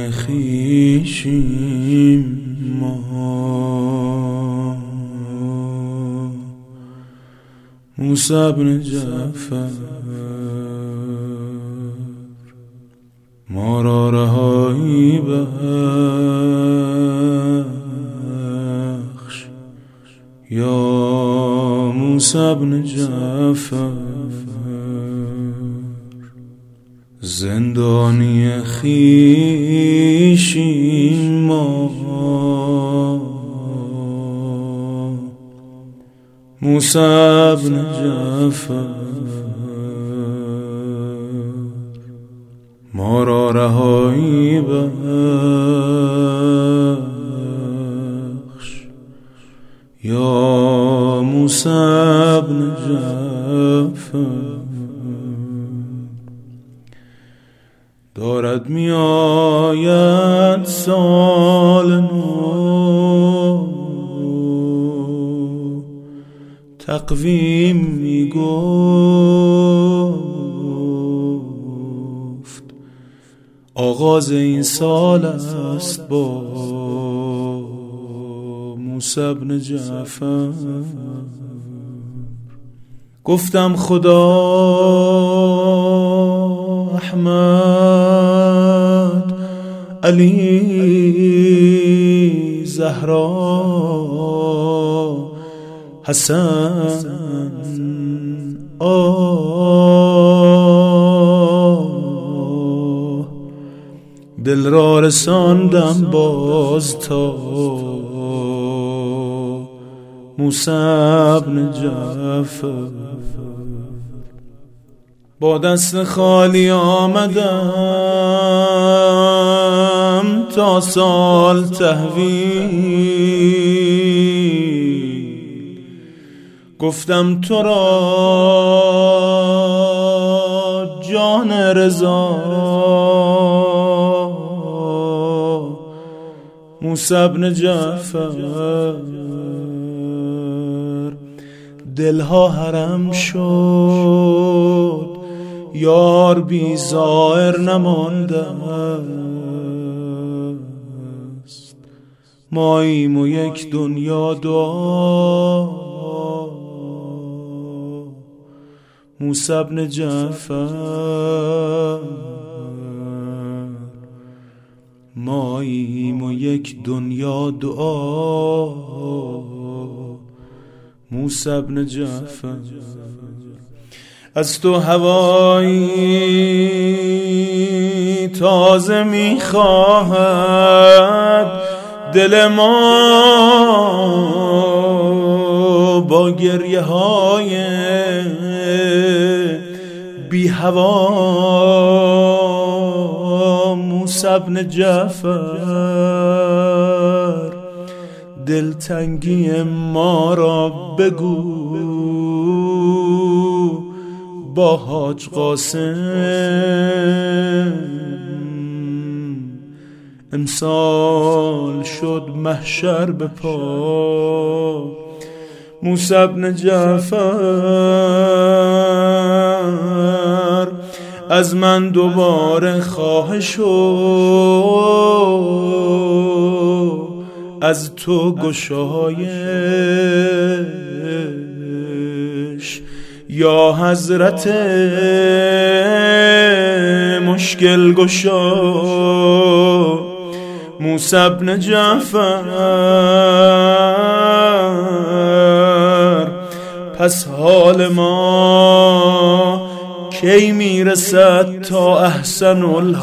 خویشیم ما. موسی بن جعفر ما را رهایی بخش، یا موسی بن جعفر زندانی خویشیم ما. موسی بن جعفر ما را رهایی بخش، یا موسی بن جعفر دارد می آید سال نو، تقویم می گفت آغاز این سال است با موسی بن جعفر. گفتم خدا احمد علی زهرا حسن دل را رساندم باز تا موسی بن جعفر. با دست خالی آمدم تا سال تحویل، گفتم تو را جان رضا موسی بن جعفر. دلها حرم شد یار بی زائر نمانده است، ماییم و یک دنیا دعا موسی بن جعفر. ماییم و یک دنیا دعا موسی بن جعفر. از تو هوایی تازه میخواهد دل ما، با گریه های بی هوا موسی بن جعفر. دلتنگی ما را بگو با حاج قاسم، امسال شد محشر به پا موسی بن جعفر. از من دوباره خواهش از تو گشایش، یا حضرت مشکل گشا موسی بن جعفر. پس حال ما کی میرسد تا احسن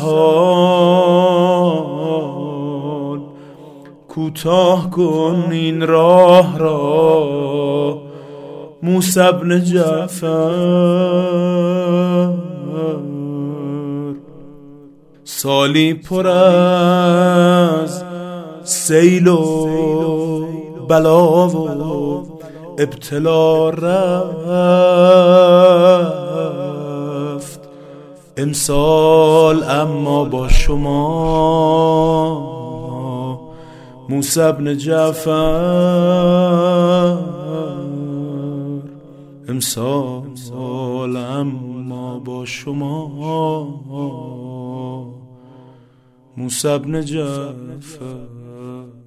الحال؟ کوتاه کن این راه را موسی بن جعفر. سالی پر از سیل و بلا و ابتلا رفت امسال، اما با شما موسی بن جعفر. امسال اما با شما موسی بن جعفر.